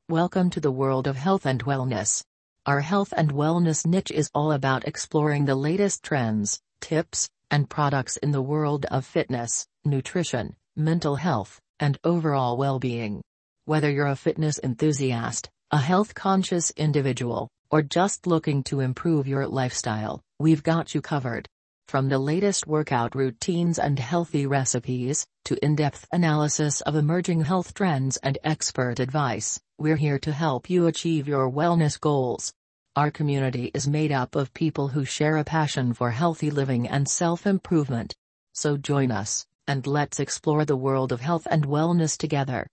Welcome to the world of health and wellness. Our health and wellness niche is all about exploring the latest trends, tips, and products in the world of fitness, nutrition, mental health, and overall well-being. Whether you're a fitness enthusiast, a health-conscious individual, or just looking to improve your lifestyle, we've got you covered. From the latest workout routines and healthy recipes, to in-depth analysis of emerging health trends and expert advice, we're here to help you achieve your wellness goals. Our community is made up of people who share a passion for healthy living and self-improvement. So join us, and let's explore the world of health and wellness together.